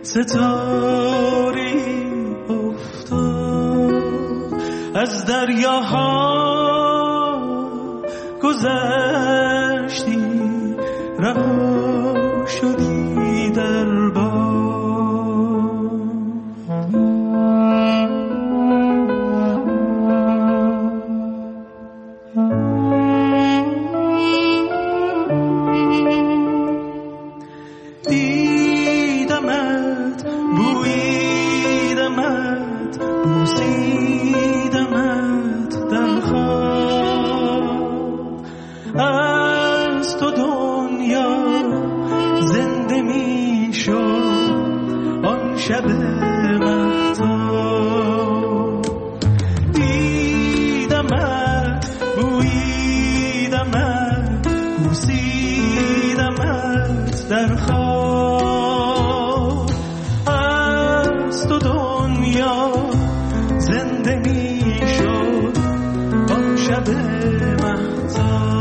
ستاری افتاد از دریاها گذشتی رها شدی در باد دیدمت بویدمت بوسیدمت در خواب از تو دنیا زنده می شد آن شب مهتاب دیدمت بویدمت بوسیدمت در خواب از تو دنیا زنده می شد آن شب مهتاب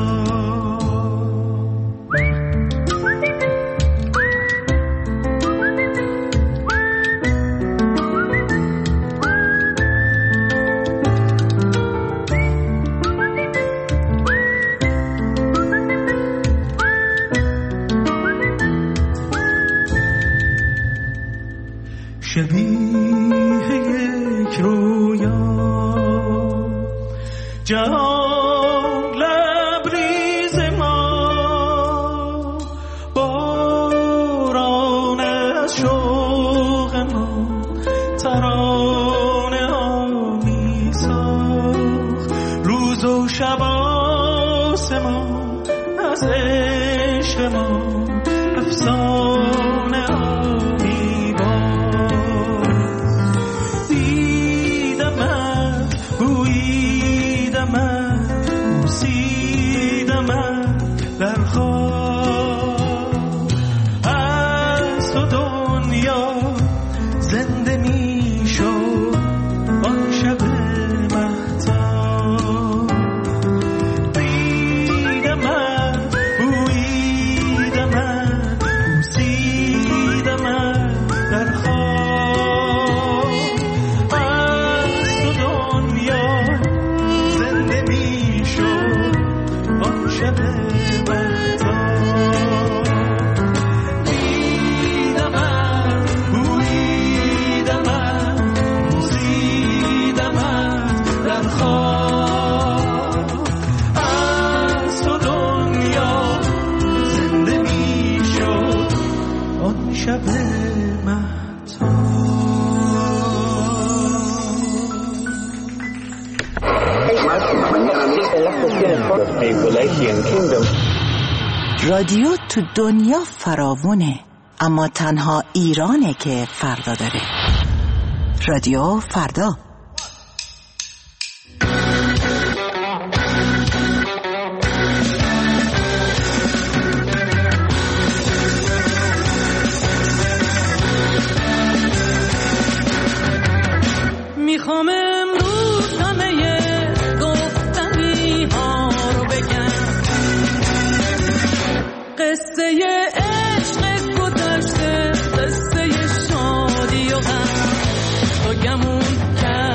شبیه یک رویا جهان لبریز ما باران از شوق ما ترانه آمی ساخت روز و شب آسمان از عشق ما افسانه آمی بویدمت بوسیدمت در خواب از تو دنیا زنده می شد آن شب مهتاب دیدمت بویدمت بوسیدمت در خواب از تو دنیا زنده می شد آن شب مهتاب دیدمت بویدمت بوسیدمت در خواب از تو دنیا زنده می شد آن شب رادیو تو دنیا فراوونه، اما تنها ایرانه که فردا داره. رادیو فردا. میخوام امروز همه گفتنی ها رو بگم، قصه عشق گذشته، قصه شادی و غم، تو گمون کرد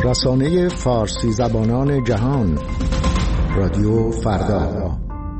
رسانه فارسی زبانان جهان، رادیو فردا.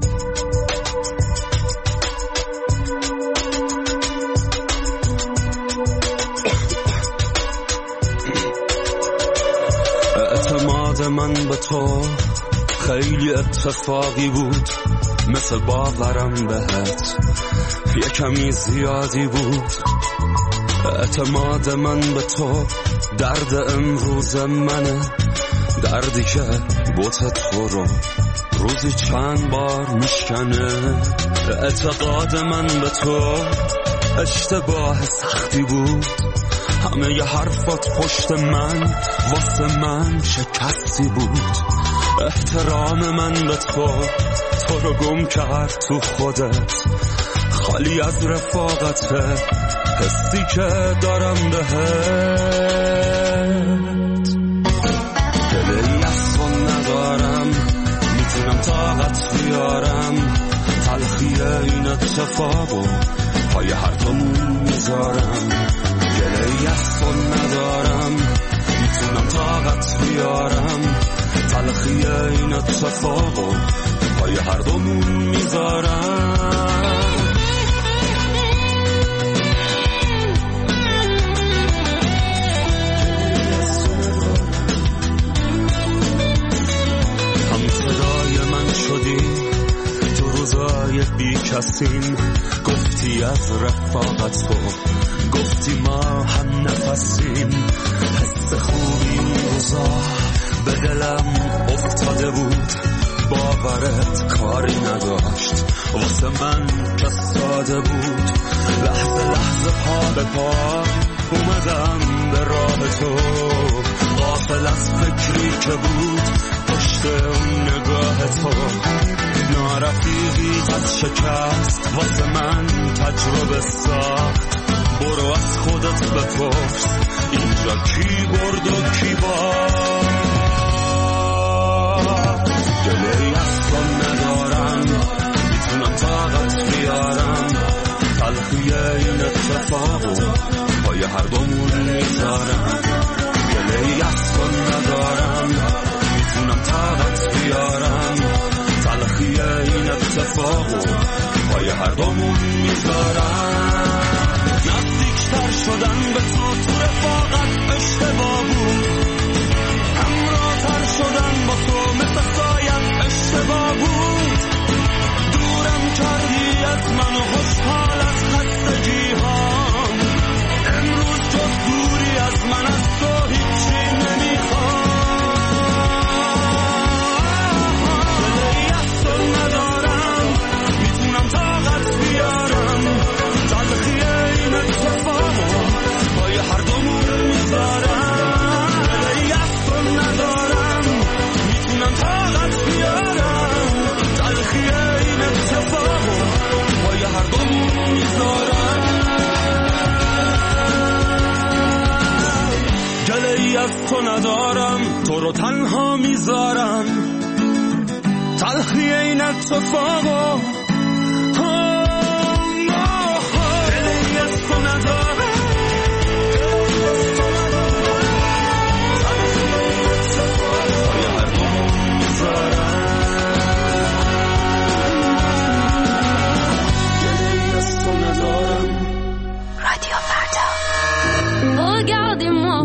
اعتماد من به تو خیلی اتفاقی بود، مثل باورم بهت یه کمی زیادی بود. اعتماد من به تو درد امروز منه، دردی که بوت تو رو روزی چند بار میشکنه. اعتقاد من به تو اشتباه سختی بود، همه ی حرفات پشت من واسه من شکستی بود. احترام من به تو رو گم کرد تو خودت، خالی از رفاقته حسی که دارم بهت. دلی از تو ندارم، میتونم طاقت بیارم، تلخی این اتفاقو پای هر دومون میذارم. دلی از تو ندارم، میتونم طاقت بیارم، تلخی این اتفاقو پای هر دومون میذارم. هم صدای من شدی تو روزای بی کسیم، گفتی از رفاقت تو، گفتی ما هم نفسیم. حس خوبی اون روزا به دلم افتاده بود، باورت کاری نداشت واسه من که ساده بود. لحظه لحظه پا به پا اومدم به راه تو، غافل از فکری که بود پشت اون نگاه تو. نارفیقی از شکست واسه من تجربه ساخت، برو از خودت بپرس اینجا کی برد و کی باخت. دلی از تو ندارم، میتونم طاقت بیارم، تلخی این اتفاقو پای هر دومون میذارم. دلی از تو ندارم، میتونم طاقت بیارم، تلخی این اتفاقو پای هر دومون میذارم. نزدیکتر شدن به تو رفاقت اشتباه بود، همراه‌تر شدن با تو مثل سایت اشتباه بود. دورم کردی از من و خوشحال از خستگی هام، امروز جز دوری از من از تو هیچی نمیخوام. دلی از تو ندارم، میتونم طاقت بیارم، تلخی این اتفاقو پای هر دومون میذارم. دلی از تو ندارم، میتونم طاقت بیارم، تلخی این اتفاقو پای هر دومون میذارم. گله‌ای از تو ندارم، تو رو تنها میذارم، تلخی این اتفاقو. گله‌ای از تو ندارم، پای هر دومون میذارم. گله‌ای از تو ندارم. رادیو فردا. Regardez-moi,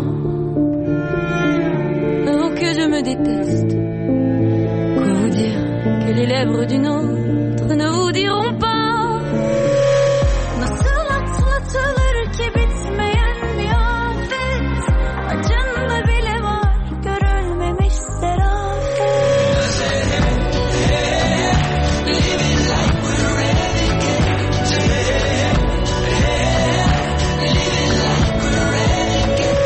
oh que je me déteste. Quoi vous dire que les lèvres d'une autre ne vous diront pas. Nasıl atlatılır ki bitmeyen bir afet, acında bile var görülmemiş zarafet. Living like we're renegades, living like we're renegades.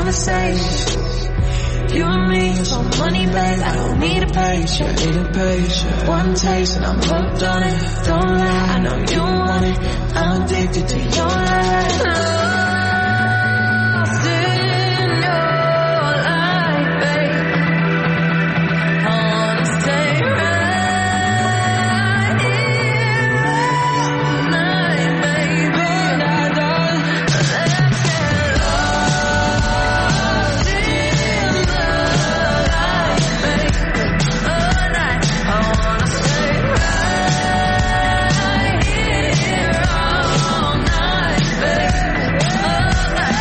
conversation. You and me, for money, babe, I don't need a patient. One taste and I'm hooked on it. Don't lie, I know you want it. I'm addicted to your life. Lost in your life, babe. I wanna stay right here all night, baby. And I don't let's get lost in the light, baby. All night, I wanna stay right here all night, baby. All night,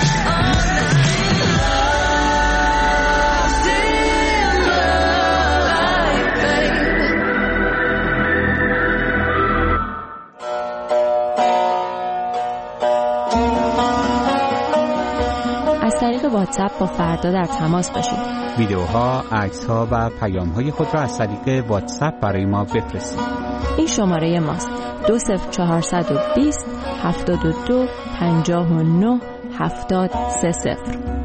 lost in the light, baby. از طریق واتساپ با فردا در تماس باشید. ویدیوها، عکس‌ها و پیام‌های خود را از طریق واتساپ برای ما بفرستید. این شماره ماست: 20420 72 59 730.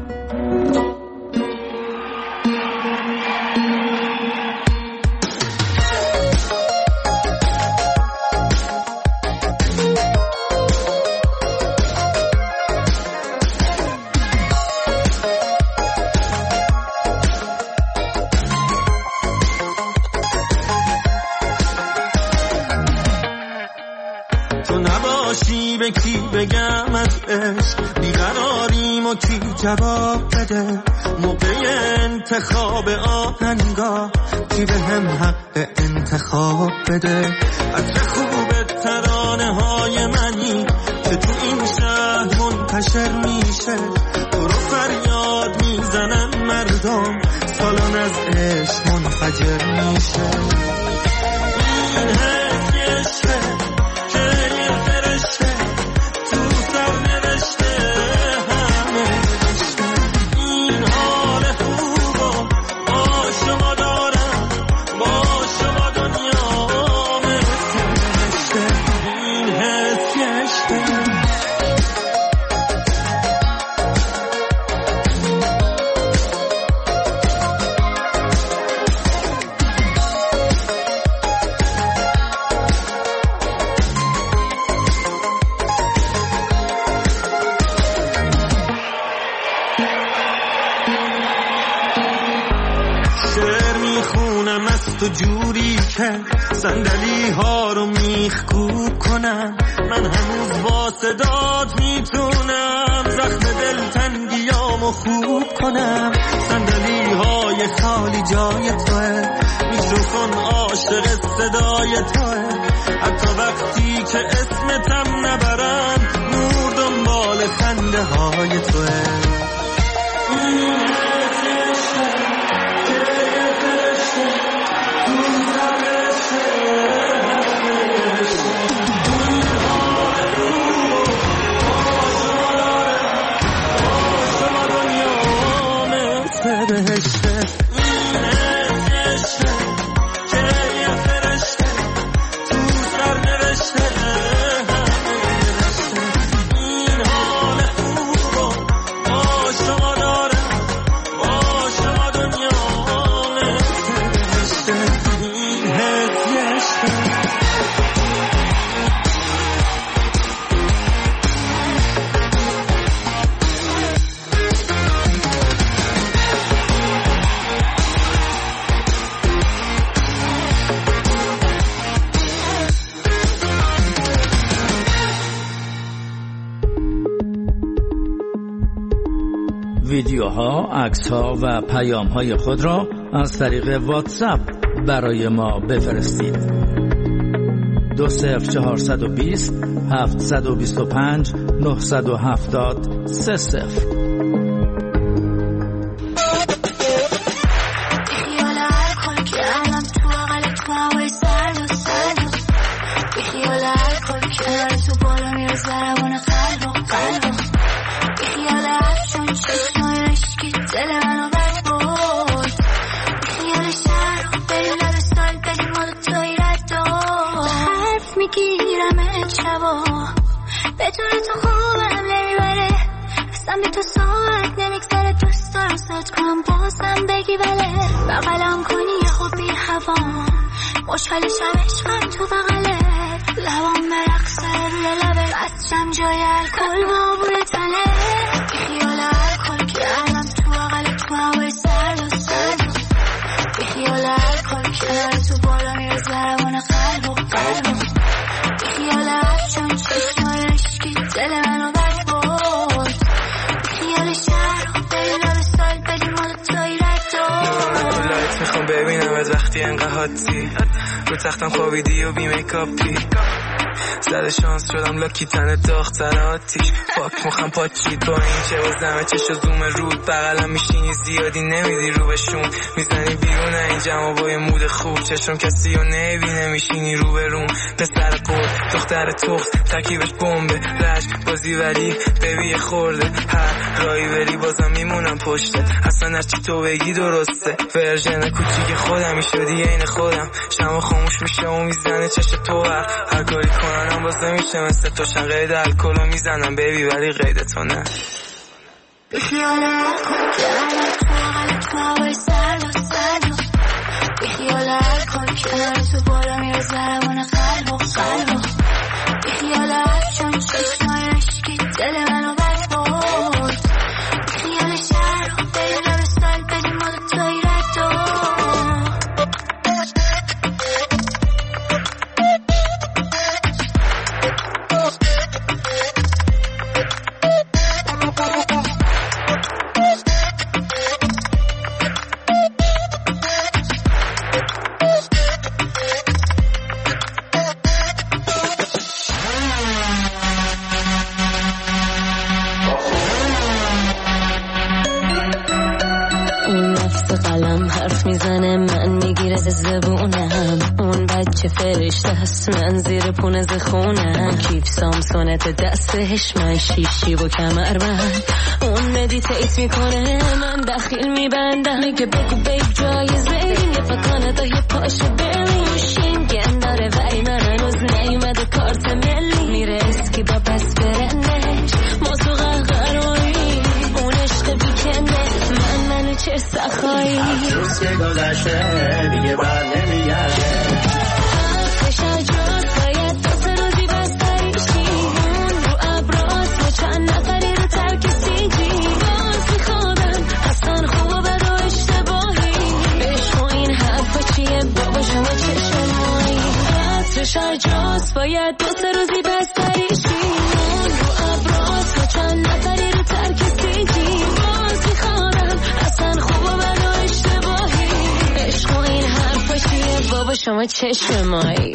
تو نباشی به کی بگم از عشق بیقراریم و کی جواب بده موقع انتخاب آهنگا کی به هم حق انتخاب بده عطر خوب ترانه های منی که تو این شهر منتشر میشه تو رو فریاد میزنن مردم سالن از عشق منفجر میشه این حس عشقه تو جوری که صندلی ها رو میخکوب کنم من هنوز با صدات میتونم زخم دلتنگیامو خوب کنم صندلی های خالی جای توه میکروفون عاشق صدای توه حتی وقتی که اسمتم نبرن نور دنبال خنده های توه ویدیوها، عکس‌ها و پیام‌های خود را از طریق واتساپ برای ما بفرستید. 20420 725 970 30. بدون تو خوبم نمیبره اصلا بی تو ساعت نمیگذره دوست یاد کنم بازم بگی بله بغلم کنی یه خود بی هوا مشکلشم عشقم تو بغلت لبام برقصه روی لبه بچم جای الکل و عبور تنه بیخیال الکل کردم تو بغلت تو هوای سرد و سرد بیخیال الکل کردم تو بالا میره ضربان قلب و بیخیال بچم چشمای عشقی دل منو بد برد بیخیال شهر رو بریم لب سال بدیم و دوتایی رد دار لایت میخوام ببینم از وقتی انقدر حادی رو تختم خوابیدی و بی میکاپی زده شانس شدم لاکی تنه داختر آتیش پاک مخم پاچید با این چه وزمه چش و زوم رود بغلم میشینی زیادی نمیدی رو بشون میزنی بیرون این جمع با یه مود خوب چشم کسی رو نبینه میشینی رو به روم پسر قرد دختر تخت ترکیبش بمبه رشت بازی ولی ببی خورده هر رایی بری بازم میمونم پشتت اصلا هرچی تو بگی درسته ورژن کوچیک خودمی شدی عین خودم شما خاموش میشه و میزنه چش تو هر کاری کنم باز نمیشه مثل توشن قید الکلو میزنم بیبی ولی قید تو نه بیخیال الکل کردم تو بغلت تو هوای سرد و سرد بیخیال الکل کردم تو بالا میره ضربان قلب و بیخیال بچم چشمای عشقی دل منو بد برد بیخیال شهر رو بریم لب سال بدیم و دوتایی رد دار میزنه من میگیره زبونم اون بچه فرشته هست من زیر پونه خونم کیف سامسونت دست بهش من شیشی و کمر بند اون مدیتیت میکنه من دخیل میبندم میگه بگو بیب جایزه یه فکانه تا یه پاشه بریم شینگن داره ولی من هنوز نیومده کارت ملی میره اسکی با پس برنش ما تو قرقروی اون عشق بیکنه منو چه سخایی روز که گذشته دیگه بر نمیگرده حرفش اجاز باید دو سه روزی بستریشی اون رو ابراز با چند نفری رو ترک سیجی باز میخوادم اصلا خوب و بد و اشتباهی بشو این حرفا چیه بابا شما چه شمایی حرفش اجاز باید دو سه روزی بستریشی اون رو ابراز با چند نفری رو ترک سیجی باز میخوادم اصلا خوب و بد و اشتباهی عشق و این حرفا چیه بابا شما چه شمایی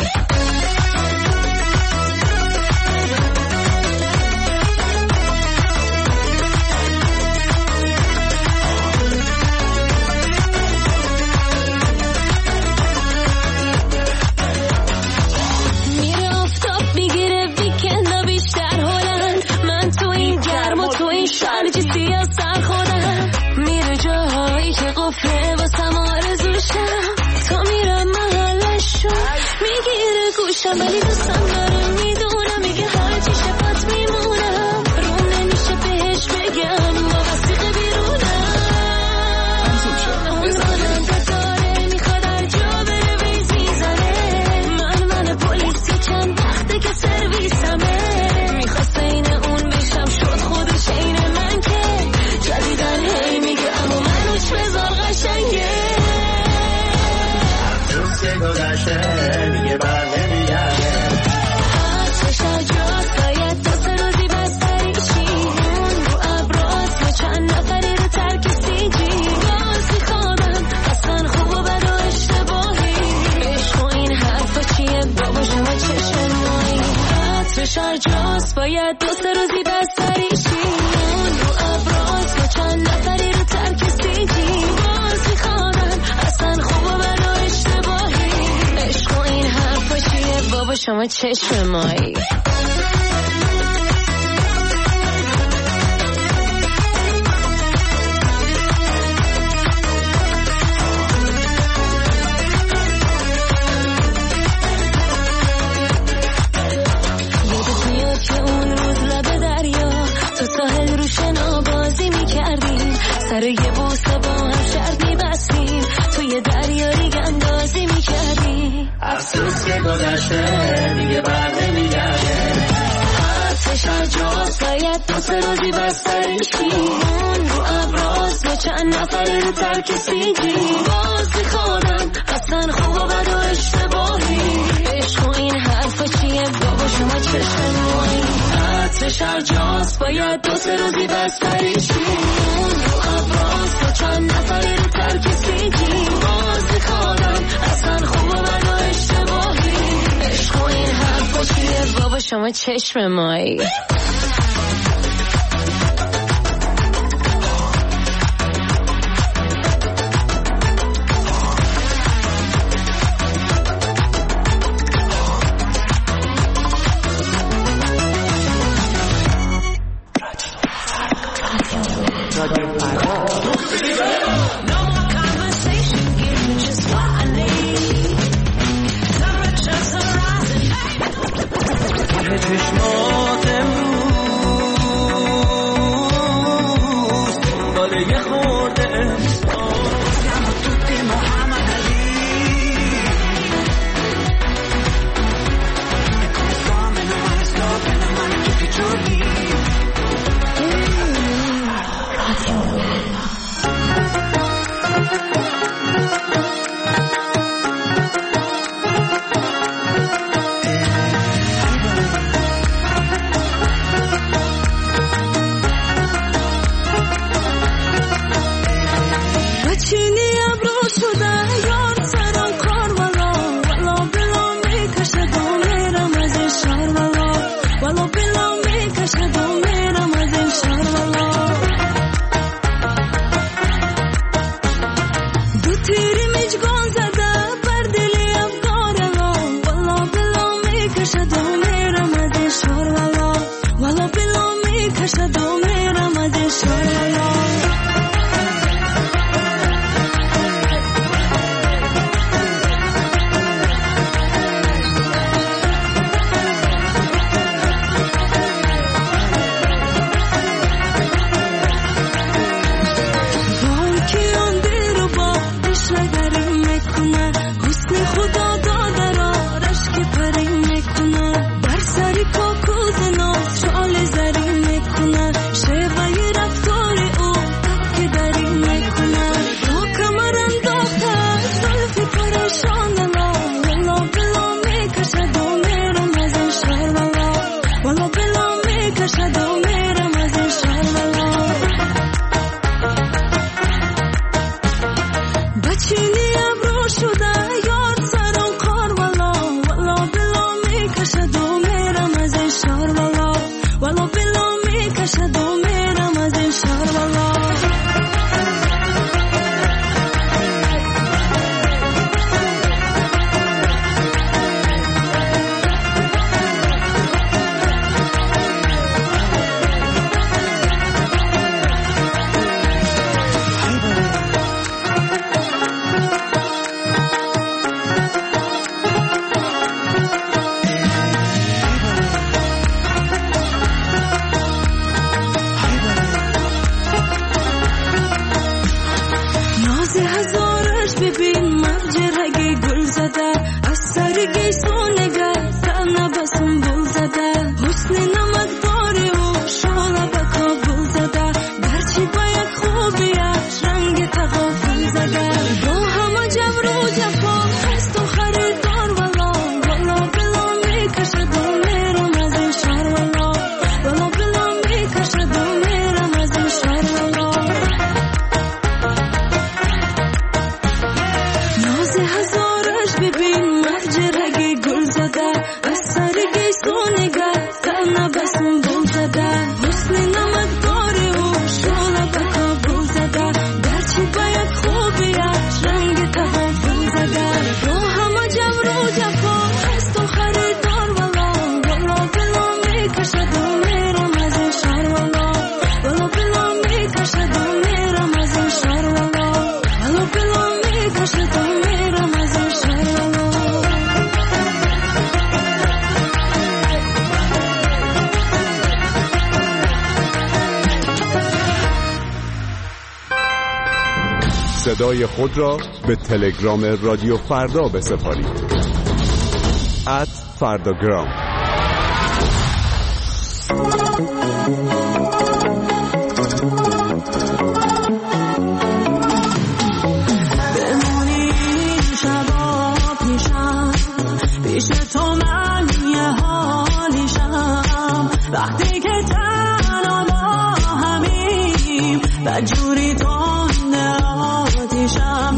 میره آفتاب میگیره ویکندا بیشتر هلند من تو این گرم و تو این شرجی سیاه سر خودم میره جاهایی که قفله واسم آرزوشم تا میرم محلشو میگیره گوشم ولی دوستم داره میدونم میگه هرچی شفت میمونم روم نمیشه بهش بگم با وسیقه بیرونم اون زنم داره میخواد هر جا بره ویز میزنه من پلیسی چند وقته که سرویسمه میخواست این اون بشم شد خودش این من که جدیدن هی میگه اما منوش بذار قشنگه روز که گذشته دیگه بر نمیگرده حرفش اجاز باید دو سه روزی بستریشی اون رو ابراز با چند نفری رو ترک سیجی باز میخوادم اصلا خوب و بد و اشتباهی عشق و این حرفا چیه بابا شما چه شمایی حرفش اجاز باید دو سه روزی بستریشی اون رو ابراز با چند نفری رو ترک سیجی باز میخوادم اصلا خوب و بد و اشتباهی عشق و این حرفا چیه بابا شما چه شمایی یادت میاد که اون روز لب دریا تو ساحل رو شنا بازی میکردیم سر یه بوسه با هم شرط می‌بستیم توی دریایی اندازی می‌کردیم افسوس که گذشته دیگه بر نمیگرده آتش هرجاست باید دو سه روزی بسترش کیمون رو ابراز با چند نفری رو ترک سیگی بازی خودم اصلا خوب و بد و اشتباهی عشق و این حرفا چیه بابا شما چشم مایی آتش هرجاست باید دو سه روزی بسترش کیمون رو ابراز با چند نفری رو ترک سیگی بازی خودم اصلا خوب و بد و اشتباهی عشق و این حرفا چیه بابا شما چشم مایی رفتار صدای خود را به تلگرام رادیو فردا بسپارید. @فرداگرام. بمونی شبا پیشم، پیش تو من یه حالیشم، وقتی که تنها با همیم بدجوری تنده آتیشم.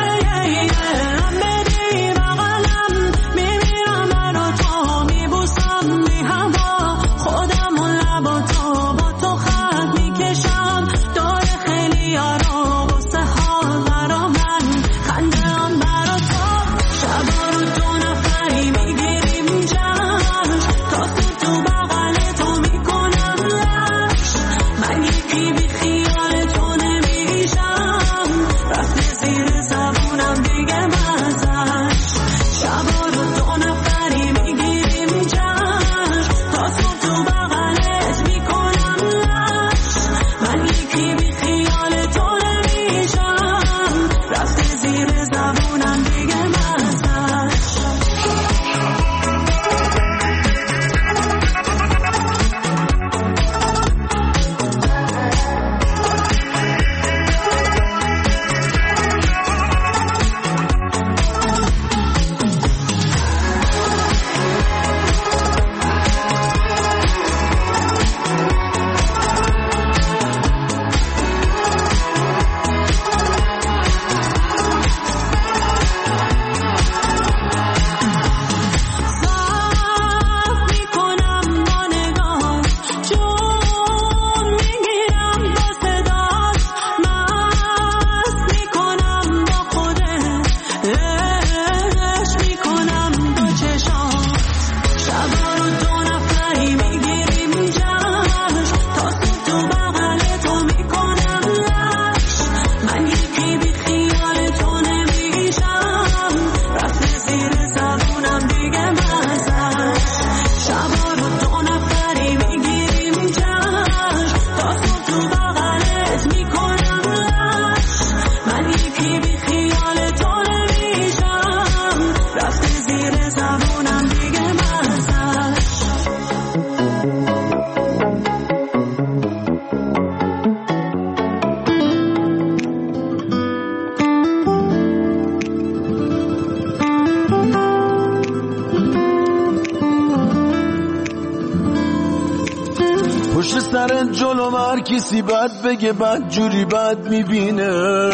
پشت سر جلو هر کسی بد بگه بد جوری بد میبینه.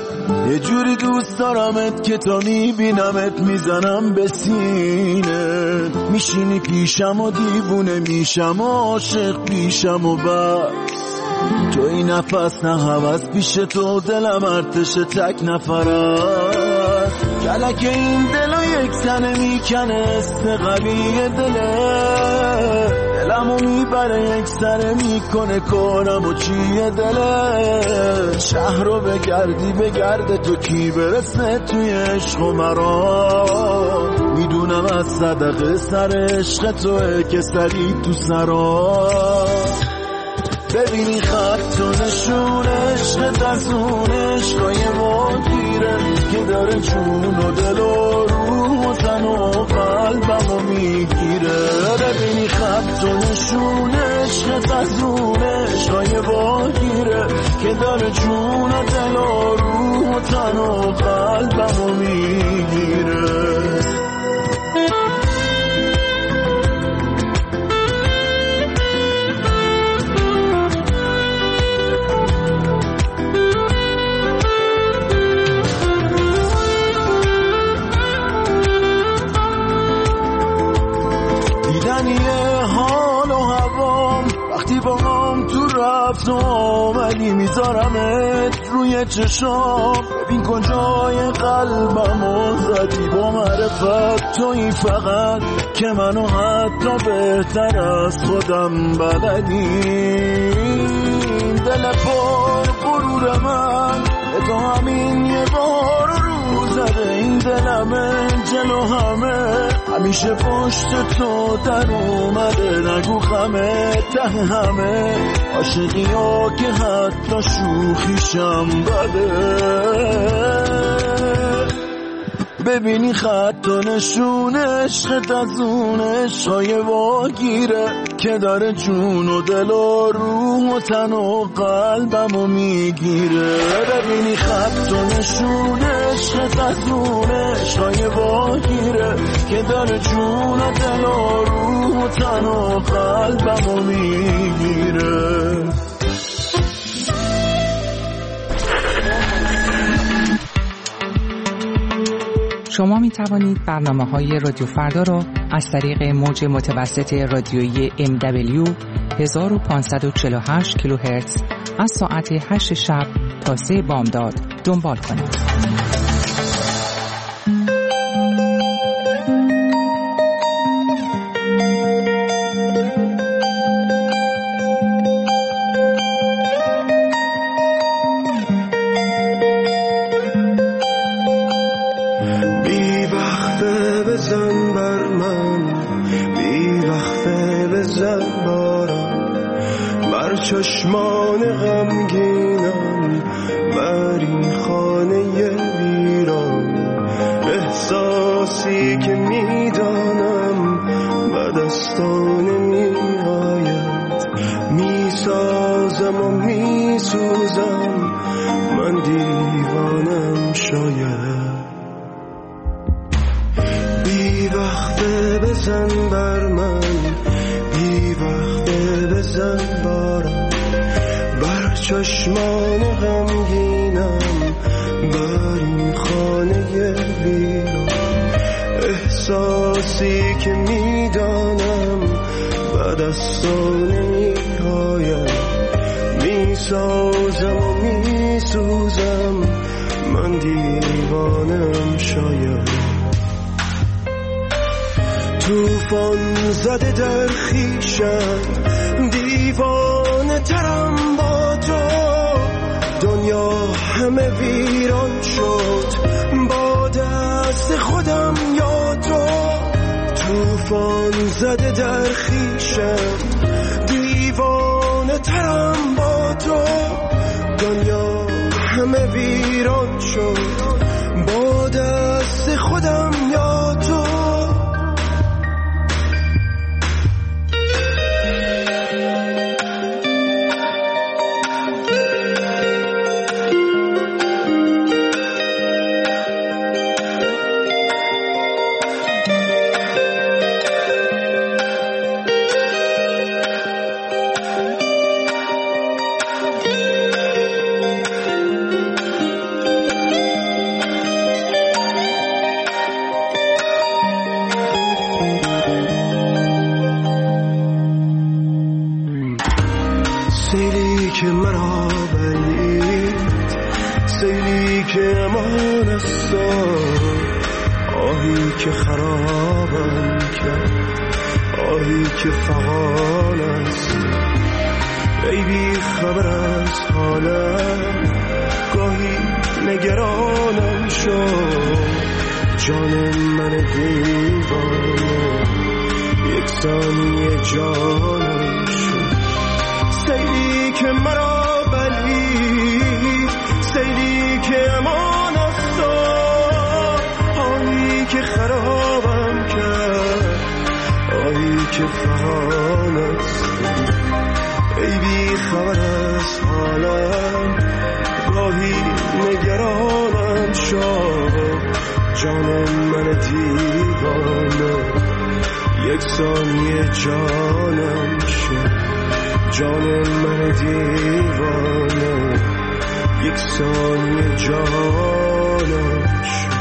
یه جوری دوست دارمت که تا میبینمت میزنم به سینه. میشینی پیشم و دیوونه میشم و عاشق پیشم و بس. تو این نفس نه هوس پیش تو دلم ارتش تک نفرت. کلک این دلو یک تنه میکنه استقلی دله. دلمو میبره یک سره میکنه کنم و چیه دله. شهر رو بگردی بگرده تو کی برسه توی عشق و مرام. میدونم از صدقه سر عشق توه که سری تو سرام. ببینی خط و نشون عشقت از اون عشقای مدیره که داره جون و دل و روح و تن و قلبمو میگیره. ببینی خط و نشون عشقت از اون عشقای مدیره که داره جون و دل و روح و تن و قلبمو میگیره. رفت و آمدی میذارمت روی چشام. ببین کجای قلبمو زدی با معرفت تویی فقط که منو حتی بهتر از خودم بلدی. دل پر غرور من تو همین یه بار رو زده. این دلمه جلو همه همیشه پشت تو در اومده، نگو خمه ته همه عاشقی ها که حتی شوخیشم بده. ببینی خط و نشون عشقت از اون عشقای واگیره که داره جون و دل و روح و تن و قلبمو میگیره. ببینی خط و نشون عشقت از اون عشقای واگیره که داره جون و دل و روح و تن و قلبمو میگیره. شما می توانید برنامه‌های رادیو فردا را از طریق موج متوسط رادیویی MW 1548 کیلوهرتز از ساعت 8 شب تا 3 بامداد دنبال کنید. چشمان غمگینم بر این خانه ویران، احساسی که میدانم به دستان نمیآید، میسازم و میسوزم من دیوانم شاید. بی وقته بزن بر من، بی وقته بزن بارم، بر چشمان غمگینم بر این خانه ویران، احساسی که میدانم به دستان نمیآید، میسازم و میسوزم من دیوانم شاید. توفان زده در خویشم، دیوانه ترم با تو، دنیا همه ویران شد با دست خودم یا تو. توفان زده در خویشم، دیوانه ترم با تو، دنیا همه ویران شد با دست خودم یا تو. که خرابم کرد، آهی که فغان است، ای بی خبر از حالم، گاهی نگرانم شد، جان من دیوانه یک ثانیه جانم شد. سیلی که مرا بلید، سیلی که امان است، آهی که خرابم کرد، آهی که فغان است، ای بی خبر از حالم، گاهی نگرانم شد، جان من دیوانه یک ثانیه جانم شد، جان من دیوانه یک ثانیه جانم شد.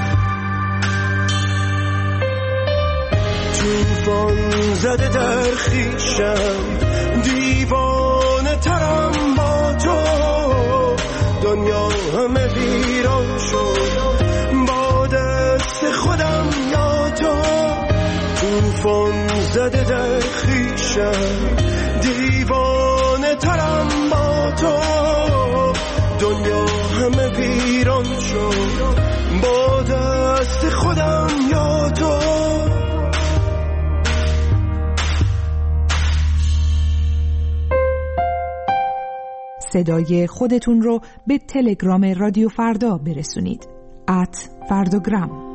توفان زده در خویشم، دیوانه ترم با تو، دنیا همه ویران شد با دست خودم یا تو. توفان زده در خویشم، دیوانه ترم با تو، دنیا همه ویران شد با دست خودم یا تو. صدای خودتون رو به تلگرام رادیو فردا برسونید. @فردوگرام.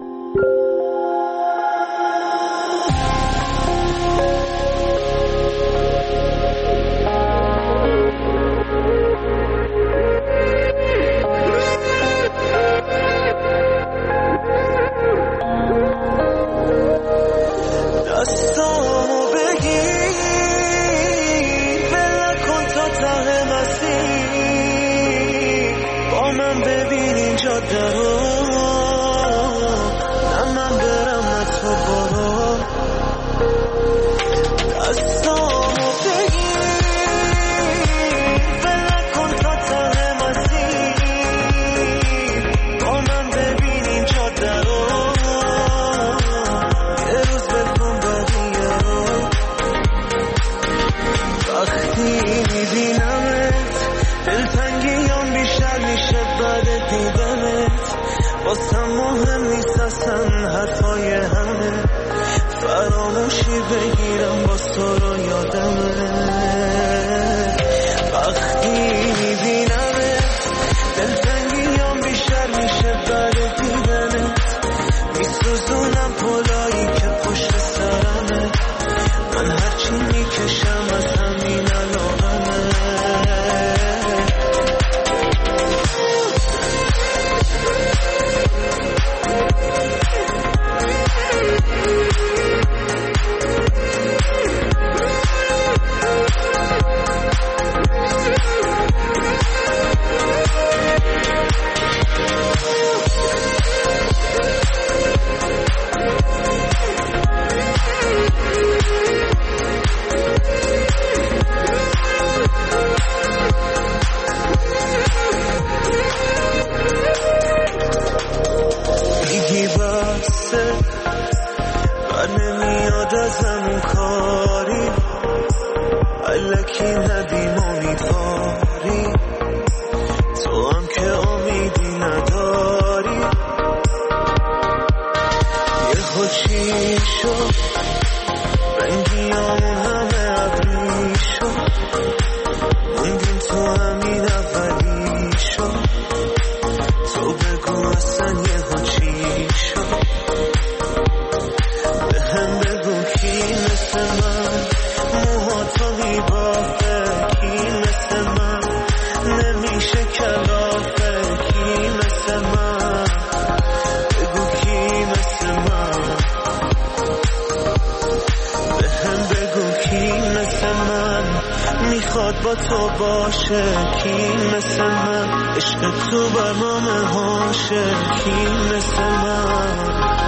با تو باشه کی مثل من، عشق تو برنامه هاشه کی مثل من،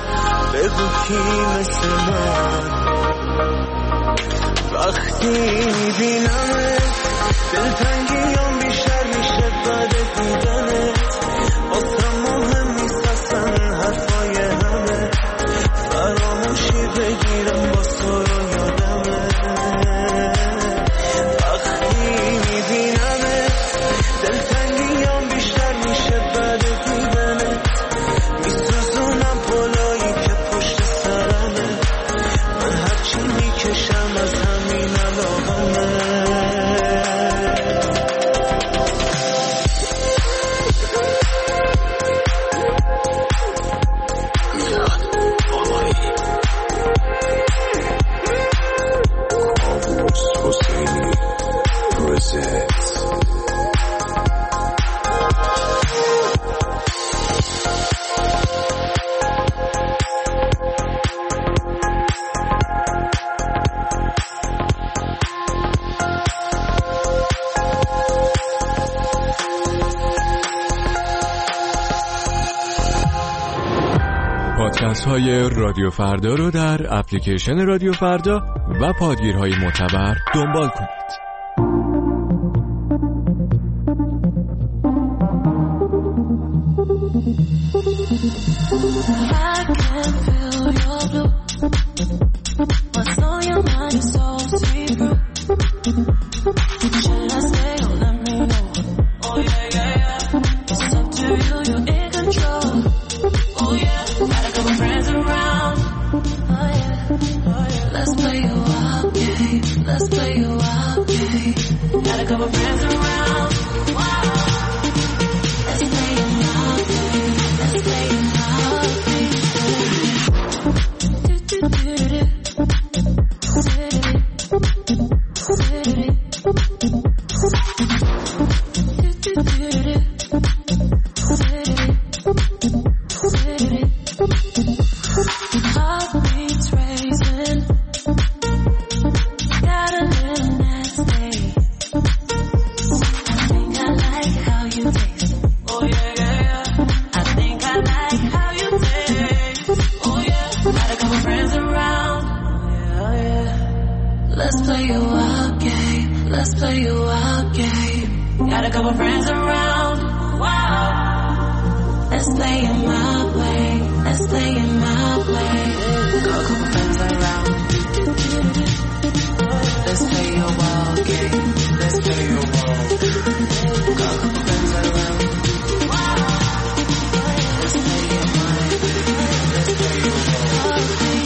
بگو کی مثل من. وقتی میبینمت دلتنگیام بیشتر میشه بعد دیدنت، واسم مهم نیست اصلا حرفای همه، فراموشی بگیرم با تو رو یادمه. پادکست های رادیو فردا رو در اپلیکیشن رادیو فردا و پادگیرهای معتبر دنبال کنید. Got a couple friends around. couple friends around. Wow. Let's play in my way. Let's play in my way. Got a couple friends around. Let's play your wild game. Let's play your wild game. Got a couple friends around. Let's play your mind. Let's play your wild game.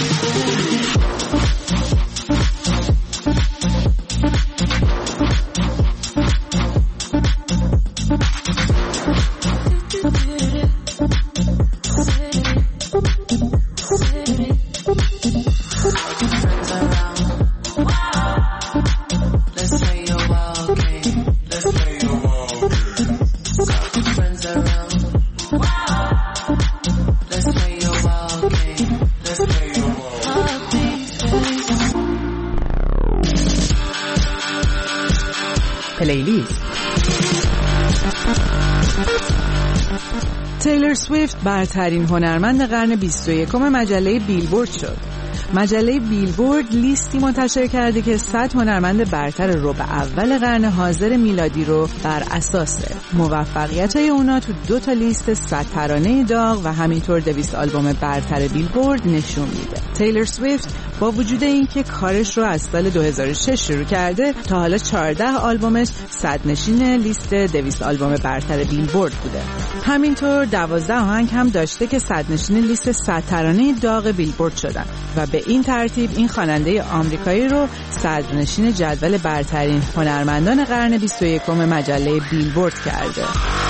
تیلر سویفت برترین هنرمند قرن 21 مجله بیلبورد شد. مجله بیلبورد لیستی منتشر کرده که 100 هنرمند برتر ربع اول قرن حاضر میلادی رو بر اساس موفقیت‌های اونا تو 2 تا لیست 100 ترانه داغ و همینطور 200 آلبوم برتر بیلبورد نشون میده. تیلر سویفت با وجود اینکه کارش رو از سال 2006 شروع کرده، تا حالا 14 آلبومش صدرنشین لیست 200 آلبوم برتر بیلبورد بوده. همینطور 12 آهنگ هم داشته که صدرنشین لیست 100 ترانه داغ بیلبورد شدن و به این ترتیب این خواننده آمریکایی رو صدرنشین جدول برترین هنرمندان قرن 21 مجله بیلبورد کرده.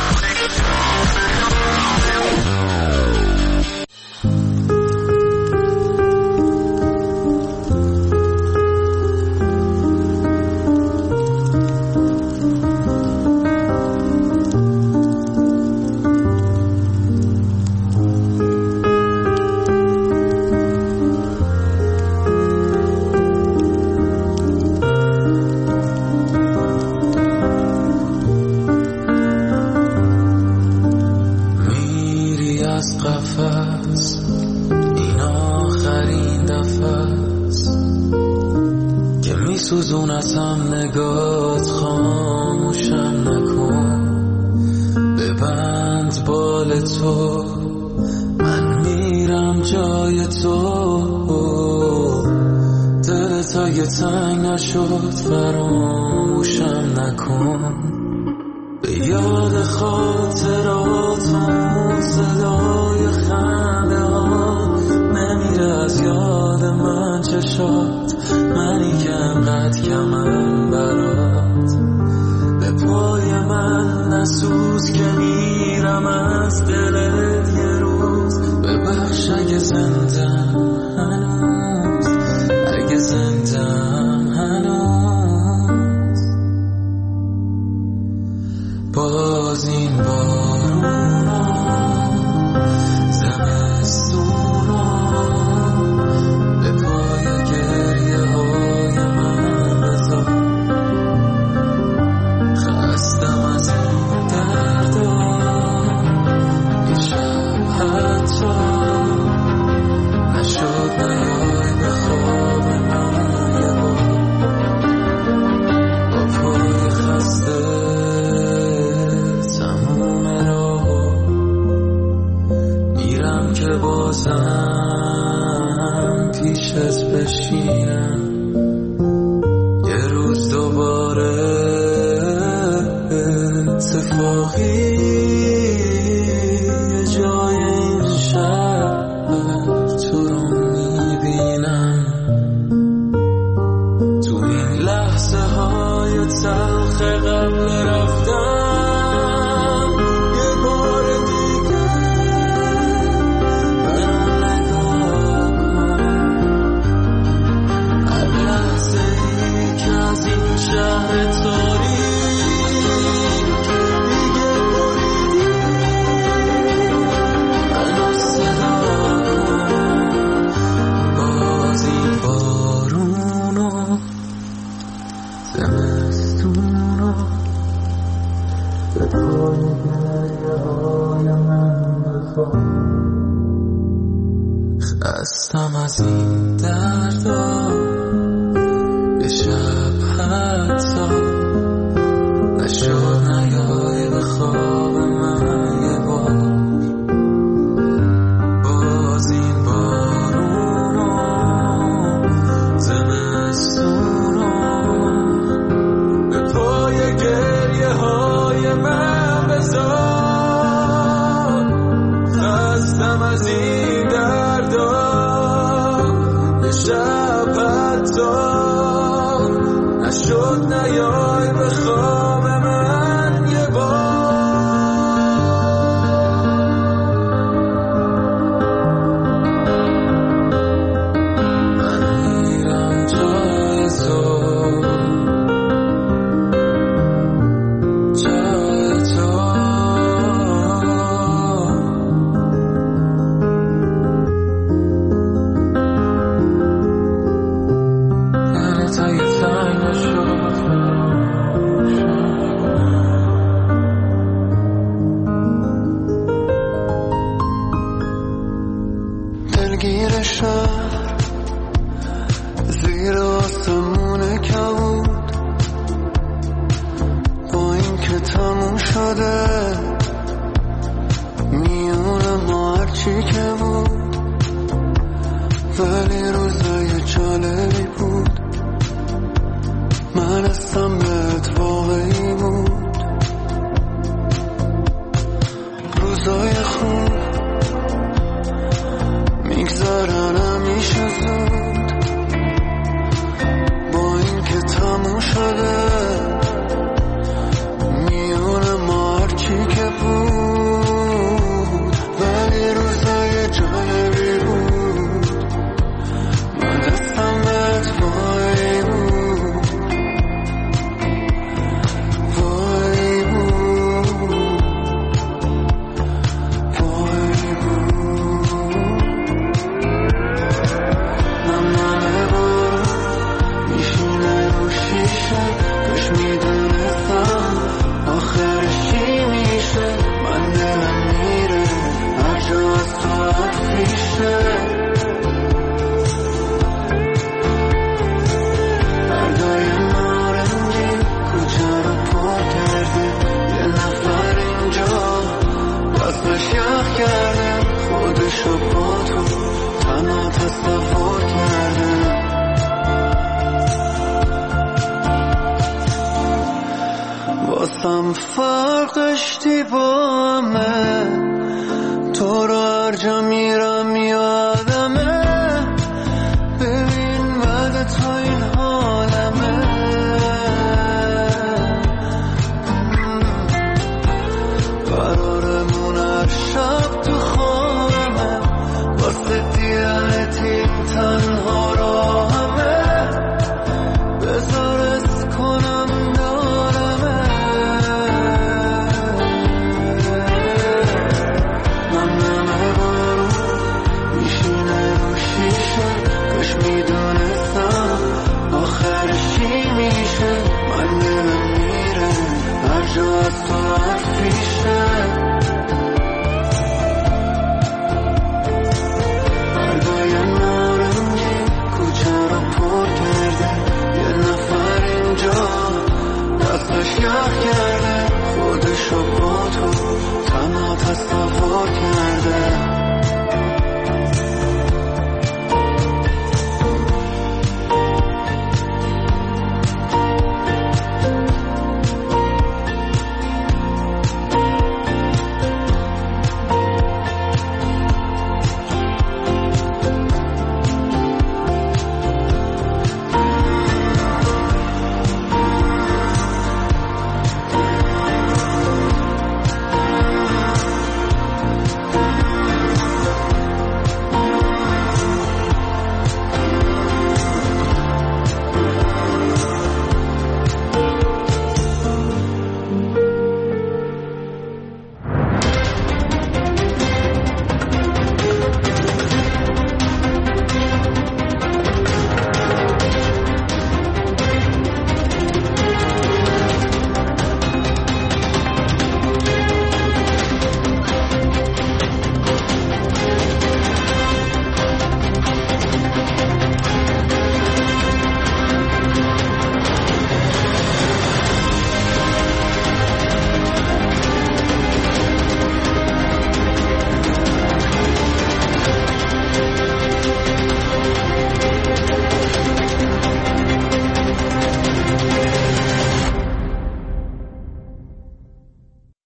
سوزون از هم نگات خاموشم نکن ببند بال تو من میرم جای تو دلت اگه تنگ نشد فراموشم نکن به یاد خاطراتم صدای خنده ها نمیره از یاد من چشات منی که انقدر کمم برات به پای من نسوز که میرم از دلت یه روز ببخش اگه زندم هنوز اگه زندم هنوز باز این بارونا زمستونا به پای گریه های من بذار خستم از این دردا یه شب حتی نشد نیای به خواب من یه با پای خسته تموم راه میرم که بازم پیشت بشینم یه روز دوباره اتفاقی یه جای این شهر تو رو میبینم تو این لحظه های تلخ قبل رفتن یه بار دیگه منو نگاه کن هر لحظه ای که از این شهر تاریک دیگه بریدی منو صدا کن باز این بارونو زمستونو به پای گریه های من بخواه خستم از این دردا یه شب حتی نشد نیای چی که بود، ولی روزای جالبی بود. من هستم بهت واقعی بود. روزای خوب میگذرن همیشه زود، با این که تموم شده میونه ما هرچی که بود، ولی روزای جالبی بود. من دستم بهت وای بود، وای بود، وای بود. نمنامه برو میشینه رو شیشه، کاش میدونستم آخرش چی میشه. من دلم میره هر جا از تو افریشه، بردای نارنجی کوچه رو پر کرده، یه نفر اینجا دستش یخ کرده، خودشو با تو تنها تصور کرده. واسم فرقش دیوامه، تو رو هر جا میرم یادمه. ببین بعد تو این حالمه، قرارمون هر شب تو خوابمه، واسه دیدنت این تنها راهمه. بذار اس کنم دارمه، نمنامه برو میشینه رو شیشه، کاش میدونستم آخرش چی میشه. من دلم میره هر جا از تو